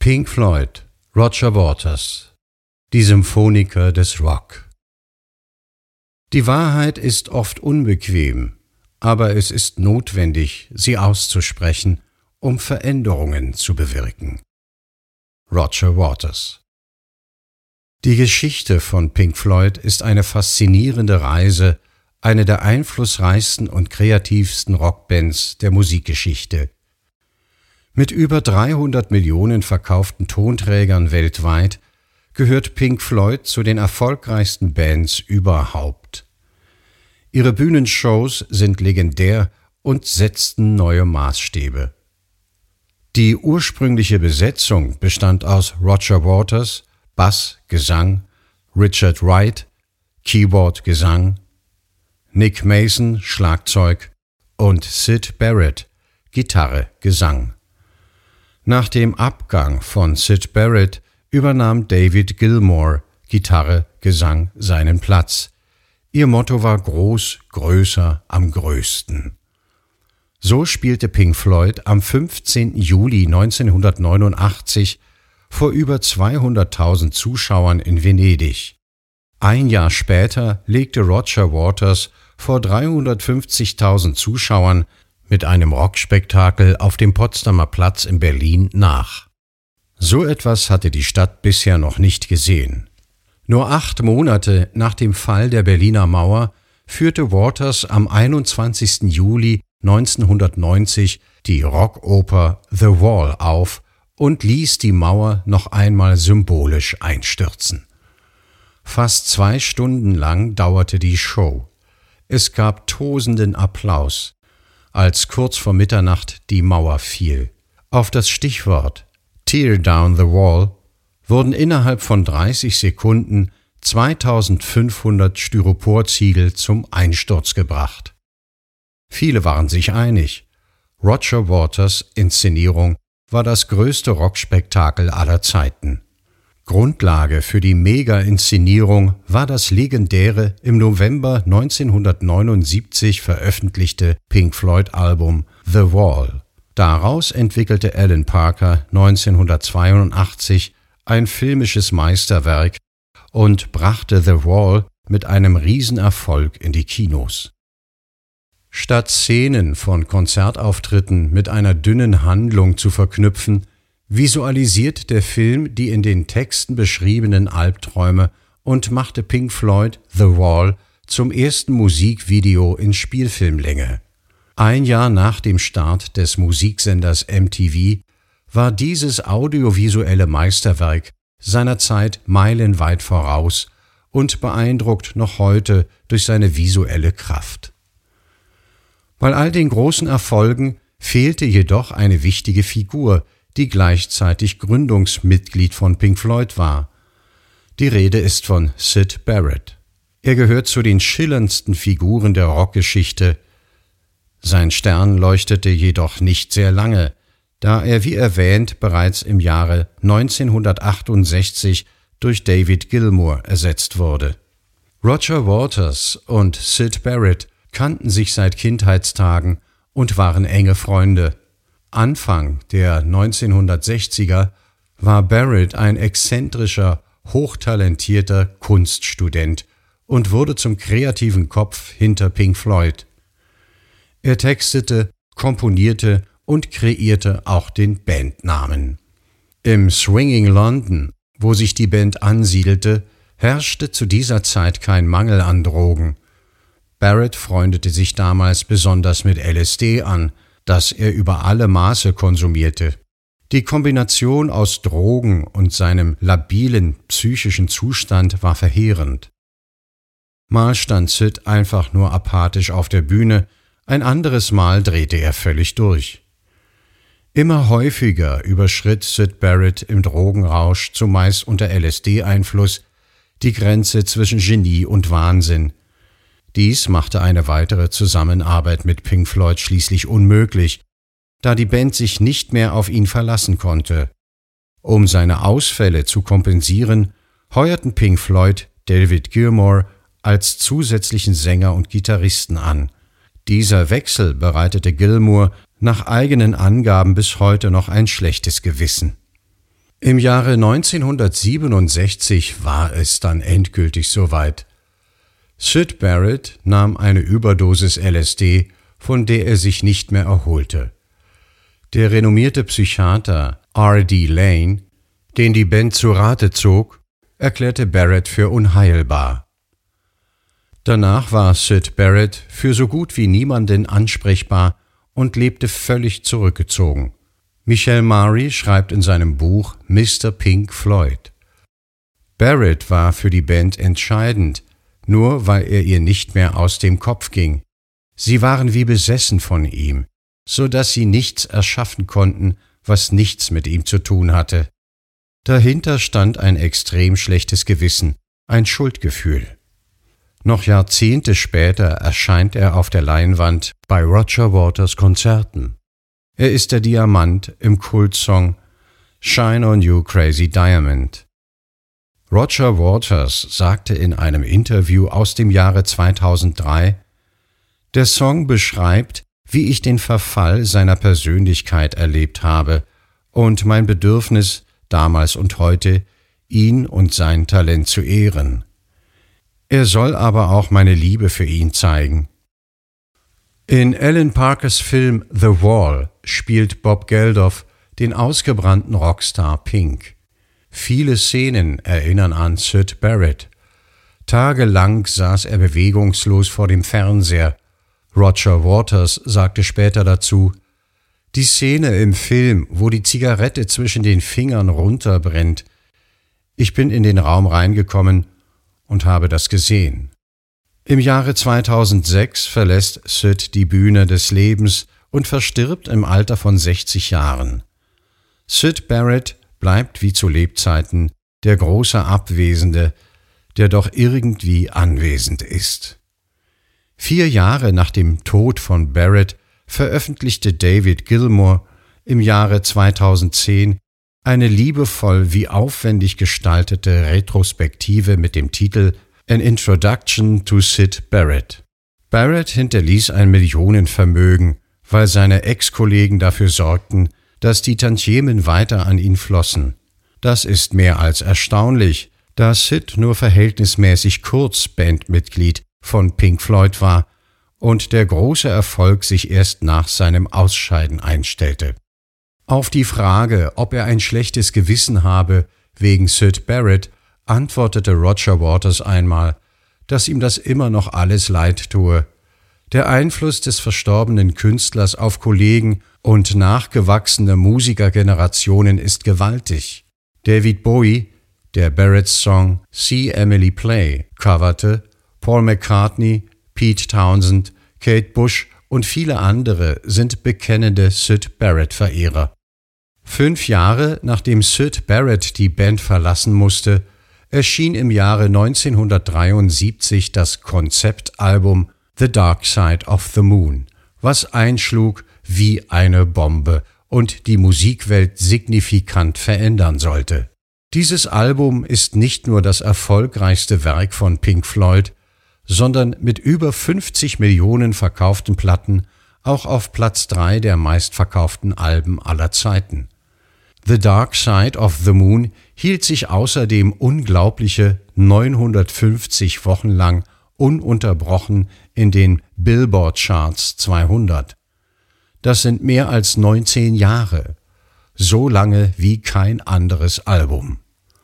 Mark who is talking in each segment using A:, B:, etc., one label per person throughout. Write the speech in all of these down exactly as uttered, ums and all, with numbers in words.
A: Pink Floyd, Roger Waters, die Symphoniker des Rock. Die Wahrheit ist oft unbequem, aber es ist notwendig, sie auszusprechen, um Veränderungen zu bewirken. Roger Waters. Die Geschichte von Pink Floyd ist eine faszinierende Reise, eine der einflussreichsten und kreativsten Rockbands der Musikgeschichte. Mit über dreihundert Millionen verkauften Tonträgern weltweit gehört Pink Floyd zu den erfolgreichsten Bands überhaupt. Ihre Bühnenshows sind legendär und setzten neue Maßstäbe. Die ursprüngliche Besetzung bestand aus Roger Waters, Bass, Gesang, Richard Wright, Keyboard, Gesang, Nick Mason, Schlagzeug und Syd Barrett, Gitarre, Gesang. Nach dem Abgang von Syd Barrett übernahm David Gilmour, Gitarre, Gesang, seinen Platz. Ihr Motto war groß, größer, am größten. So spielte Pink Floyd am fünfzehnten Juli neunzehnhundertneunundachtzig vor über zweihunderttausend Zuschauern in Venedig. Ein Jahr später legte Roger Waters vor dreihundertfünfzigtausend Zuschauern mit einem Rockspektakel auf dem Potsdamer Platz in Berlin nach. So etwas hatte die Stadt bisher noch nicht gesehen. Nur acht Monate nach dem Fall der Berliner Mauer führte Waters am einundzwanzigsten Juli neunzehnhundertneunzig die Rockoper The Wall auf und ließ die Mauer noch einmal symbolisch einstürzen. Fast zwei Stunden lang dauerte die Show. Es gab tosenden Applaus, als kurz vor Mitternacht die Mauer fiel. Auf das Stichwort Tear Down the Wall wurden innerhalb von dreißig Sekunden zweitausendfünfhundert Styroporziegel zum Einsturz gebracht. Viele waren sich einig, Roger Waters' Inszenierung war das größte Rockspektakel aller Zeiten. Grundlage für die Mega-Inszenierung war das legendäre im November neunzehnhundertneunundsiebzig veröffentlichte Pink Floyd-Album The Wall. Daraus entwickelte Alan Parker neunzehnhundertzweiundachtzig ein filmisches Meisterwerk und brachte The Wall mit einem Riesenerfolg in die Kinos. Statt Szenen von Konzertauftritten mit einer dünnen Handlung zu verknüpfen, visualisiert der Film die in den Texten beschriebenen Albträume und machte Pink Floyd The Wall zum ersten Musikvideo in Spielfilmlänge. Ein Jahr nach dem Start des Musiksenders M T V war dieses audiovisuelle Meisterwerk seiner Zeit meilenweit voraus und beeindruckt noch heute durch seine visuelle Kraft. Bei all den großen Erfolgen fehlte jedoch eine wichtige Figur, die gleichzeitig Gründungsmitglied von Pink Floyd war. Die Rede ist von Syd Barrett. Er gehört zu den schillerndsten Figuren der Rockgeschichte. Sein Stern leuchtete jedoch nicht sehr lange, da er, wie erwähnt, bereits im Jahre neunzehnhundertachtundsechzig durch David Gilmour ersetzt wurde. Roger Waters und Syd Barrett kannten sich seit Kindheitstagen und waren enge Freunde. Anfang der neunzehnhundertsechziger war Barrett ein exzentrischer, hochtalentierter Kunststudent und wurde zum kreativen Kopf hinter Pink Floyd. Er textete, komponierte und kreierte auch den Bandnamen. Im Swinging London, wo sich die Band ansiedelte, herrschte zu dieser Zeit kein Mangel an Drogen. Barrett freundete sich damals besonders mit L S D an, das er über alle Maße konsumierte. Die Kombination aus Drogen und seinem labilen psychischen Zustand war verheerend. Mal stand Syd einfach nur apathisch auf der Bühne, ein anderes Mal drehte er völlig durch. Immer häufiger überschritt Syd Barrett im Drogenrausch, zumeist unter L S D-Einfluss, die Grenze zwischen Genie und Wahnsinn. Dies machte eine weitere Zusammenarbeit mit Pink Floyd schließlich unmöglich, da die Band sich nicht mehr auf ihn verlassen konnte. Um seine Ausfälle zu kompensieren, heuerten Pink Floyd David Gilmour als zusätzlichen Sänger und Gitarristen an. Dieser Wechsel bereitete Gilmour nach eigenen Angaben bis heute noch ein schlechtes Gewissen. Im Jahre neunzehnhundertsiebenundsechzig war es dann endgültig soweit. Syd Barrett nahm eine Überdosis L S D, von der er sich nicht mehr erholte. Der renommierte Psychiater R D Lane, den die Band zu Rate zog, erklärte Barrett für unheilbar. Danach war Syd Barrett für so gut wie niemanden ansprechbar und lebte völlig zurückgezogen. Michel Marry schreibt in seinem Buch Mister Pink Floyd: Barrett war für die Band entscheidend, nur weil er ihr nicht mehr aus dem Kopf ging. Sie waren wie besessen von ihm, so dass sie nichts erschaffen konnten, was nichts mit ihm zu tun hatte. Dahinter stand ein extrem schlechtes Gewissen, ein Schuldgefühl. Noch Jahrzehnte später erscheint er auf der Leinwand bei Roger Waters Konzerten. Er ist der Diamant im Kultsong Shine on You Crazy Diamond. Roger Waters sagte in einem Interview aus dem Jahre zweitausenddrei, der Song beschreibt, wie ich den Verfall seiner Persönlichkeit erlebt habe und mein Bedürfnis, damals und heute, ihn und sein Talent zu ehren. Er soll aber auch meine Liebe für ihn zeigen. In Alan Parkers Film The Wall spielt Bob Geldof den ausgebrannten Rockstar Pink. Viele Szenen erinnern an Syd Barrett. Tagelang saß er bewegungslos vor dem Fernseher. Roger Waters sagte später dazu: Die Szene im Film, wo die Zigarette zwischen den Fingern runterbrennt. Ich bin in den Raum reingekommen und habe das gesehen. Im Jahre zweitausendsechs verlässt Syd die Bühne des Lebens und verstirbt im Alter von sechzig Jahren. Syd Barrett bleibt wie zu Lebzeiten der große Abwesende, der doch irgendwie anwesend ist. Vier Jahre nach dem Tod von Barrett veröffentlichte David Gilmour im Jahre zweitausendzehn eine liebevoll wie aufwendig gestaltete Retrospektive mit dem Titel An Introduction to Syd Barrett. Barrett hinterließ ein Millionenvermögen, weil seine Ex-Kollegen dafür sorgten, dass die Tantiemen weiter an ihn flossen. Das ist mehr als erstaunlich, da Syd nur verhältnismäßig kurz Bandmitglied von Pink Floyd war und der große Erfolg sich erst nach seinem Ausscheiden einstellte. Auf die Frage, ob er ein schlechtes Gewissen habe wegen Syd Barrett, antwortete Roger Waters einmal, dass ihm das immer noch alles leid tue. Der Einfluss des verstorbenen Künstlers auf Kollegen und nachgewachsene Musikergenerationen ist gewaltig. David Bowie, der Barretts Song See Emily Play coverte, Paul McCartney, Pete Townshend, Kate Bush und viele andere sind bekennende Syd Barrett-Verehrer. Fünf Jahre nachdem Syd Barrett die Band verlassen musste, erschien im Jahre neunzehnhundertdreiundsiebzig das Konzeptalbum The Dark Side of the Moon, was einschlug wie eine Bombe und die Musikwelt signifikant verändern sollte. Dieses Album ist nicht nur das erfolgreichste Werk von Pink Floyd, sondern mit über fünfzig Millionen verkauften Platten auch auf Platz drei der meistverkauften Alben aller Zeiten. The Dark Side of the Moon hielt sich außerdem unglaubliche neunhundertfünfzig Wochen lang ununterbrochen in den Billboard Charts zweihundert. Das sind mehr als neunzehn Jahre, so lange wie kein anderes Album.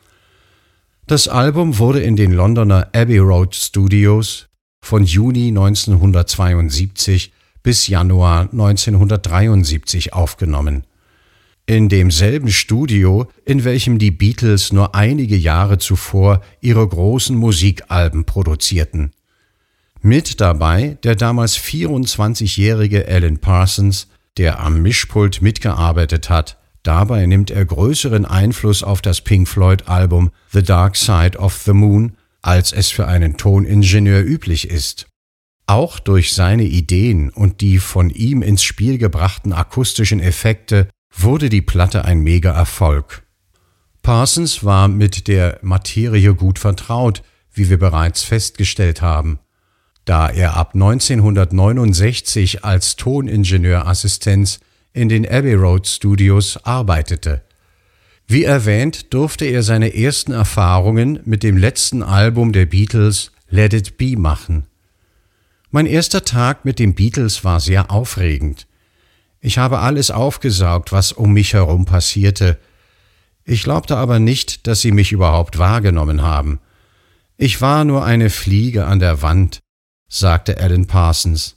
A: Das Album wurde in den Londoner Abbey Road Studios von Juni neunzehnhundertzweiundsiebzig bis Januar neunzehnhundertdreiundsiebzig aufgenommen. In demselben Studio, in welchem die Beatles nur einige Jahre zuvor ihre großen Musikalben produzierten. Mit dabei der damals vierundzwanzigjährige Alan Parsons, der am Mischpult mitgearbeitet hat. Dabei nimmt er größeren Einfluss auf das Pink Floyd-Album The Dark Side of the Moon, als es für einen Toningenieur üblich ist. Auch durch seine Ideen und die von ihm ins Spiel gebrachten akustischen Effekte wurde die Platte ein Mega-Erfolg. Parsons war mit der Materie gut vertraut, wie wir bereits festgestellt haben, da er ab neunzehnhundertneunundsechzig als Toningenieurassistenz in den Abbey Road Studios arbeitete. Wie erwähnt, durfte er seine ersten Erfahrungen mit dem letzten Album der Beatles, Let It Be, machen. Mein erster Tag mit den Beatles war sehr aufregend. Ich habe alles aufgesaugt, was um mich herum passierte. Ich glaubte aber nicht, dass sie mich überhaupt wahrgenommen haben. Ich war nur eine Fliege an der Wand, sagte Alan Parsons.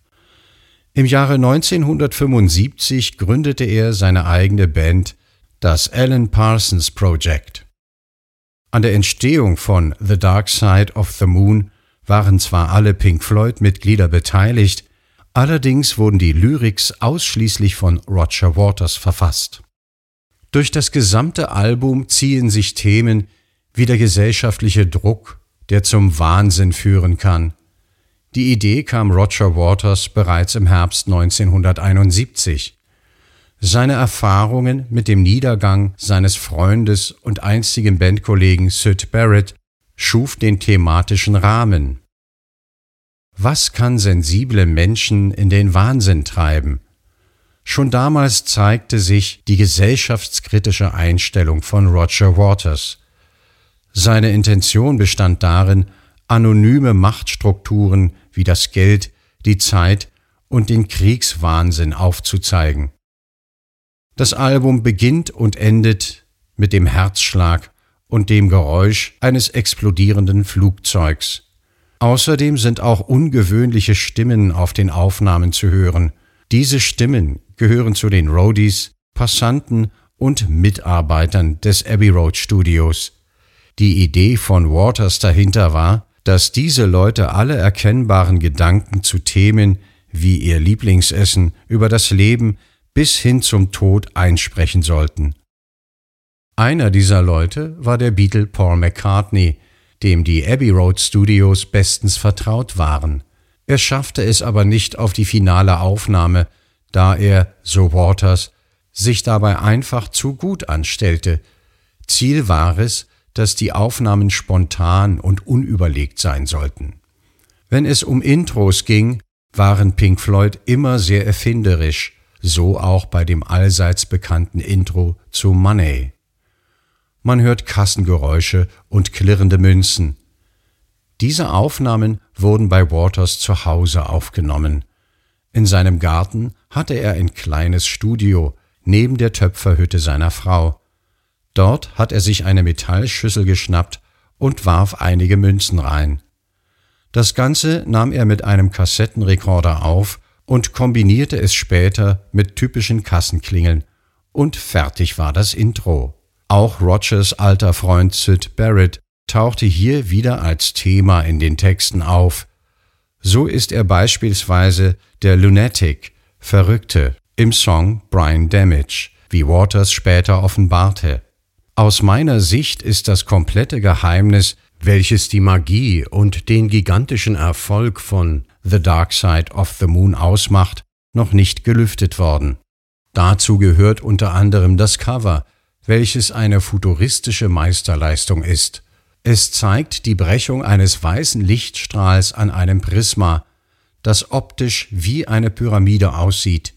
A: Im Jahre neunzehnhundertfünfundsiebzig gründete er seine eigene Band, das Alan Parsons Project. An der Entstehung von The Dark Side of the Moon waren zwar alle Pink Floyd-Mitglieder beteiligt, allerdings wurden die Lyrics ausschließlich von Roger Waters verfasst. Durch das gesamte Album ziehen sich Themen wie der gesellschaftliche Druck, der zum Wahnsinn führen kann. Die Idee kam Roger Waters bereits im Herbst neunzehnhunderteinundsiebzig. Seine Erfahrungen mit dem Niedergang seines Freundes und einstigen Bandkollegen Syd Barrett schuf den thematischen Rahmen. Was kann sensible Menschen in den Wahnsinn treiben? Schon damals zeigte sich die gesellschaftskritische Einstellung von Roger Waters. Seine Intention bestand darin, anonyme Machtstrukturen wie das Geld, die Zeit und den Kriegswahnsinn aufzuzeigen. Das Album beginnt und endet mit dem Herzschlag und dem Geräusch eines explodierenden Flugzeugs. Außerdem sind auch ungewöhnliche Stimmen auf den Aufnahmen zu hören. Diese Stimmen gehören zu den Roadies, Passanten und Mitarbeitern des Abbey Road Studios. Die Idee von Waters dahinter war, dass diese Leute alle erkennbaren Gedanken zu Themen wie ihr Lieblingsessen, über das Leben bis hin zum Tod einsprechen sollten. Einer dieser Leute war der Beatle Paul McCartney, dem die Abbey Road Studios bestens vertraut waren. Er schaffte es aber nicht auf die finale Aufnahme, da er, so Waters, sich dabei einfach zu gut anstellte. Ziel war es, dass die Aufnahmen spontan und unüberlegt sein sollten. Wenn es um Intros ging, waren Pink Floyd immer sehr erfinderisch, so auch bei dem allseits bekannten Intro zu Money. Man hört Kassengeräusche und klirrende Münzen. Diese Aufnahmen wurden bei Waters zu Hause aufgenommen. In seinem Garten hatte er ein kleines Studio neben der Töpferhütte seiner Frau. Dort hat er sich eine Metallschüssel geschnappt und warf einige Münzen rein. Das Ganze nahm er mit einem Kassettenrekorder auf und kombinierte es später mit typischen Kassenklingeln. Und fertig war das Intro. Auch Rogers alter Freund Syd Barrett tauchte hier wieder als Thema in den Texten auf. So ist er beispielsweise der Lunatic, Verrückte, im Song Brain Damage, wie Waters später offenbarte. Aus meiner Sicht ist das komplette Geheimnis, welches die Magie und den gigantischen Erfolg von The Dark Side of the Moon ausmacht, noch nicht gelüftet worden. Dazu gehört unter anderem das Cover, welches eine futuristische Meisterleistung ist. Es zeigt die Brechung eines weißen Lichtstrahls an einem Prisma, das optisch wie eine Pyramide aussieht.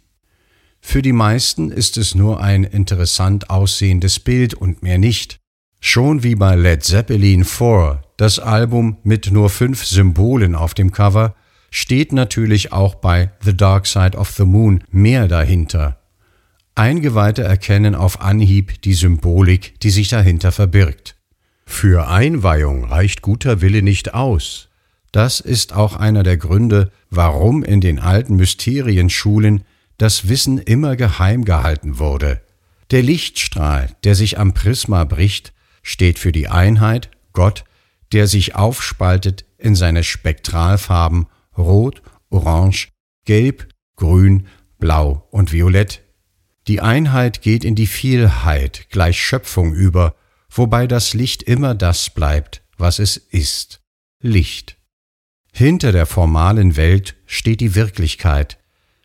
A: Für die meisten ist es nur ein interessant aussehendes Bild und mehr nicht. Schon wie bei Led Zeppelin vier, das Album mit nur fünf Symbolen auf dem Cover, steht natürlich auch bei The Dark Side of the Moon mehr dahinter. Eingeweihte erkennen auf Anhieb die Symbolik, die sich dahinter verbirgt. Für Einweihung reicht guter Wille nicht aus. Das ist auch einer der Gründe, warum in den alten Mysterienschulen das Wissen immer geheim gehalten wurde. Der Lichtstrahl, der sich am Prisma bricht, steht für die Einheit, Gott, der sich aufspaltet in seine Spektralfarben Rot, Orange, Gelb, Grün, Blau und Violett. Die Einheit geht in die Vielheit gleich Schöpfung über, wobei das Licht immer das bleibt, was es ist: Licht. Hinter der formalen Welt steht die Wirklichkeit,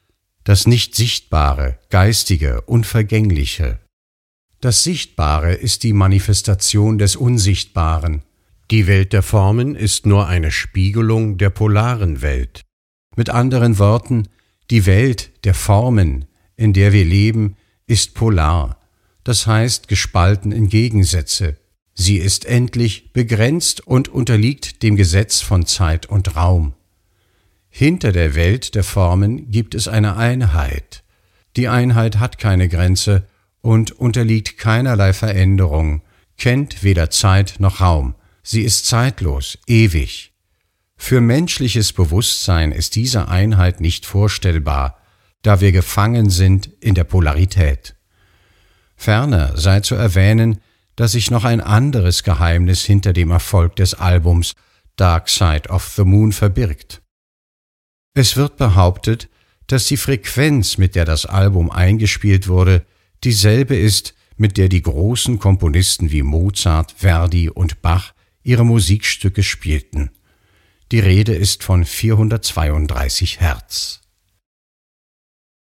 A: das Nicht-Sichtbare, Geistige, Unvergängliche. Das Sichtbare ist die Manifestation des Unsichtbaren. Die Welt der Formen ist nur eine Spiegelung der polaren Welt. Mit anderen Worten, die Welt der Formen, in der wir leben, ist polar. das heißt gespalten in Gegensätze. Sie ist endlich, begrenzt und unterliegt dem Gesetz von Zeit und Raum. Hinter der Welt der Formen gibt es eine Einheit. Die Einheit hat keine Grenze und unterliegt keinerlei Veränderung, kennt weder Zeit noch Raum. Sie ist zeitlos, ewig. Für menschliches Bewusstsein ist diese Einheit nicht vorstellbar, da wir gefangen sind in der Polarität. Ferner sei zu erwähnen, dass sich noch ein anderes Geheimnis hinter dem Erfolg des Albums Dark Side of the Moon verbirgt. Es wird behauptet, dass die Frequenz, mit der das Album eingespielt wurde, dieselbe ist, mit der die großen Komponisten wie Mozart, Verdi und Bach ihre Musikstücke spielten. Die Rede ist von vierhundertzweiunddreißig Hertz.